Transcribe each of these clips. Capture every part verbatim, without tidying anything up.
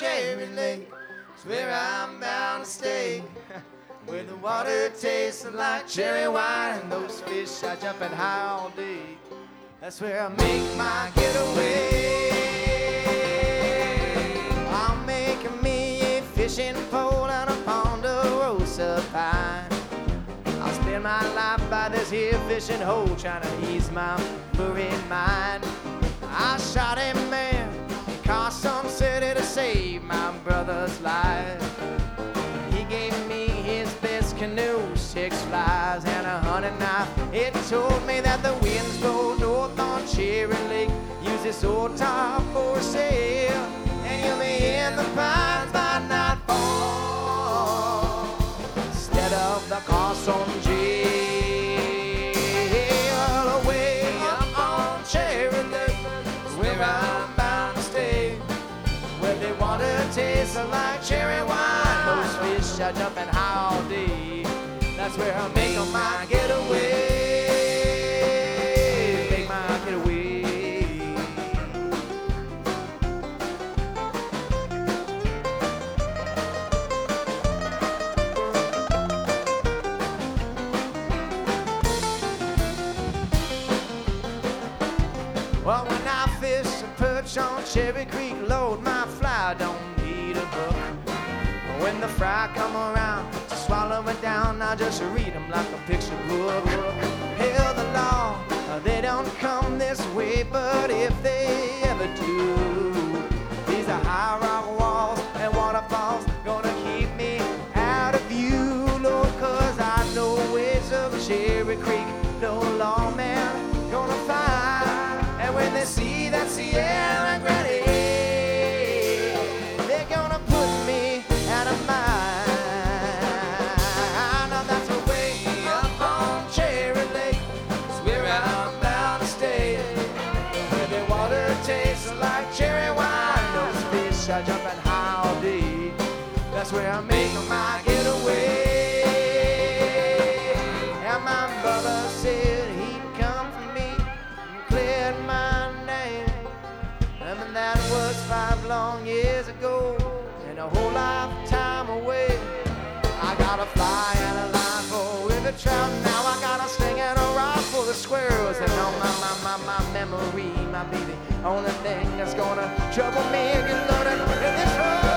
Cherry Lake. It's where I'm bound to stay. Where the water tastes like cherry wine and those fish are jumping high all day. That's where I make my getaway. I'll make me a fishing pole and a ponderosa pine. I'll spend my life by this here fishing hole, trying to ease my buried mind. I shot a man in Carson City to save my brother's life. He gave me his best canoe, six flies and a hunting knife. It told me that the winds blow north on Cherry Lake. Use this old top for sail, and you'll be in the pines by nightfall instead of the Carson jail. Away up on Cherry Lake is where I'm bound to stay. Where the water tastes like cherry wine, those fish are jumping high all day. That's where I make my getaway. Make my getaway. Well, when I fish a perch on Cherry Creek, load my fly, don't need a book. When the fry come around to swallow it down, I just read them like a picture book. Hell, the law, they don't come this way, but if they ever do, these are high rock walls and waterfalls gonna keep me out of view, Lord, cause I know ways of Cherry Creek, no lawman gonna find. And when they see that Sierra Granny, they're gonna put me out of mind. Now that's the way up on Cherry Lake. It's where I'm bound to stay. Where the water tastes like cherry wine, those fish are jumping high all day. That's where I make my getaway. And my brother said he'd come for me and cleared my name. And that was five long years ago, and a whole lifetime away. I got a fly and a line for river trout. Now I got a sling and a rod for the squirrels. And on my, my, my, my memory, my baby, only thing that's gonna trouble me and get loaded in this road.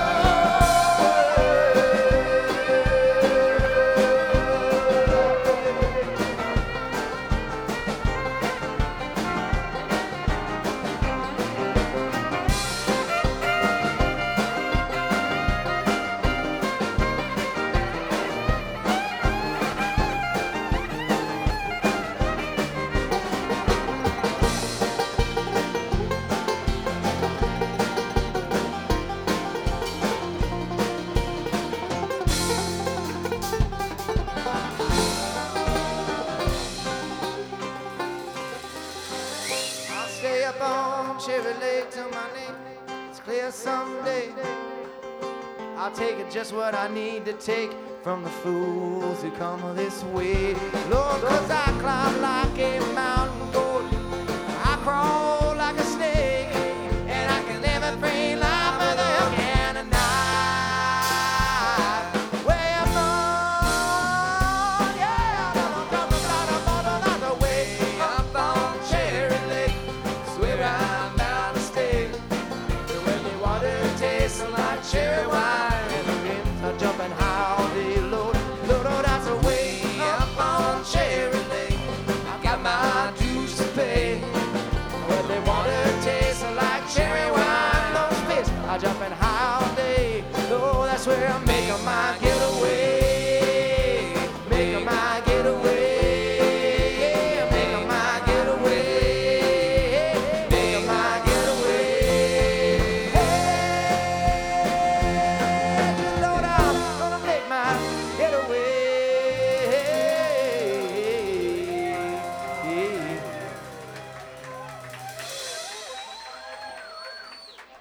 Up on Cherry Lake till my name is clear someday. I'll take it just what I need to take from the fools who come this way. Lord, cause I climb like a mountain goat, I crawl like a snake, and I can never pray like Mother Hannah night. Way up on, yeah, I'm coming down the bottom of the way up on Cherry Lake. I'm bound to stay. When the water tastes like cherry wine and the winds are jumping high all day, Lord, Lord, oh, that's the way up on Cherry Lake. I've got my dues to pay. When the water tastes like cherry wine, those fish are jumping high all day. Oh, that's where I'm